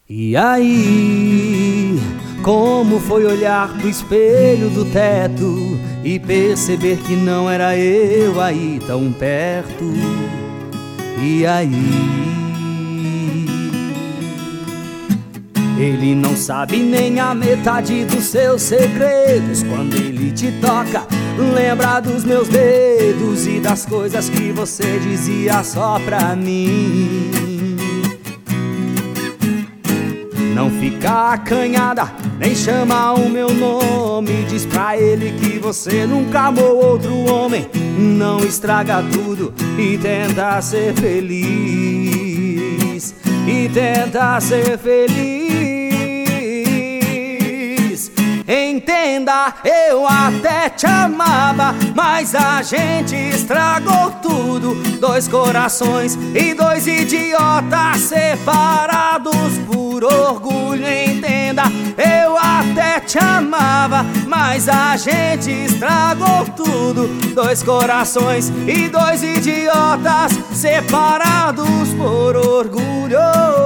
E aí, como foi olhar pro espelho do teto e perceber que não era eu aí tão perto? E aí, ele não sabe nem a metade dos seus segredos. Quando ele te toca, lembra dos meus dedos e das coisas que você dizia só pra mim. Não fica acanhada, nem chama o meu nome. Diz pra ele que você nunca amou outro homem. Não estraga tudo e tenta ser feliz. E tenta ser feliz. Entenda, eu até te amava, mas a gente estragou tudo. Dois corações e dois idiotas separados por orgulho. Entenda, eu até te amava, mas a gente estragou tudo. Dois corações e dois idiotas separados por orgulho.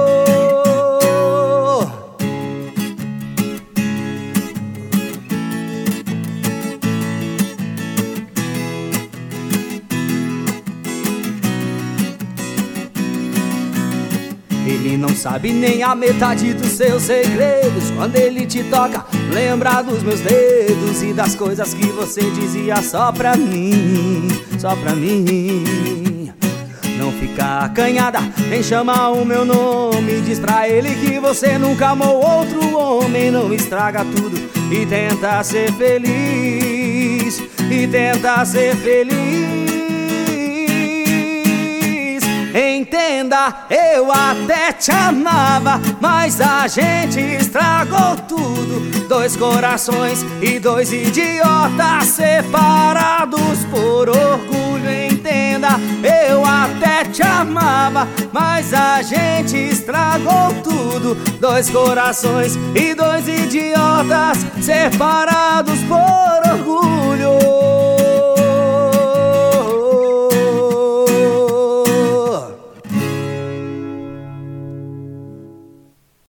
Ele não sabe nem a metade dos seus segredos. Quando ele te toca, lembra dos meus dedos e das coisas que você dizia só pra mim. Só pra mim. Não fica acanhada, nem chama o meu nome. Diz pra ele que você nunca amou outro homem. Não estraga tudo e tenta ser feliz. E tenta ser feliz. Entenda, eu até te amava, mas a gente estragou tudo. Dois corações e dois idiotas separados por orgulho. Entenda, eu até te amava, mas a gente estragou tudo. Dois corações e dois idiotas separados por orgulho.